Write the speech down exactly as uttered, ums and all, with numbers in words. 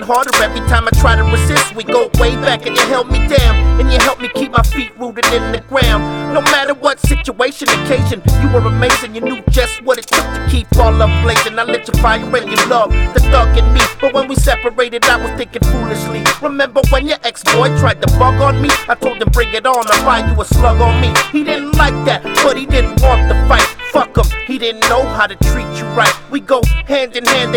harder every time I try to resist. We go way back and you held me down, and you helped me keep my feet rooted in the ground. No matter what situation, occasion, you were amazing. You knew just what it took to keep all up blazing. I lit your fire and you love the thug in me, but when we separated I was thinking foolishly. Remember when your ex-boy tried to bug on me? I told him bring it on, I'll find you a slug on me. He didn't like that, but he didn't want the fight. Fuck him, he didn't know how to treat you right. We go hand in hand.